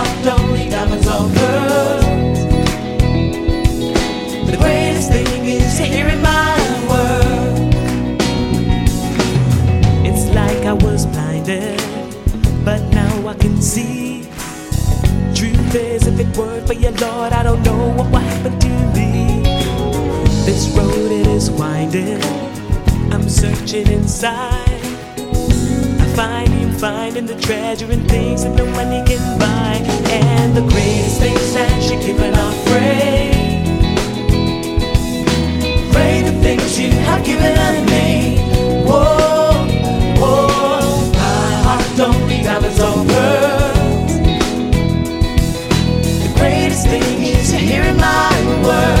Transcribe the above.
heart don't need diamonds or pearls. The greatest thing is here in my world. It's like I was blinded, but now I can see. Truth is, if it weren't for your Lord, I don't know what would happen to me. This road, it is winding, I'm searching inside. Finding the treasure in things that no money can buy. And the greatest things that you're given are free. Pray the things you have given unto me. Whoa, whoa, my heart don't need diamonds or pearls. The greatest thing is here in my world.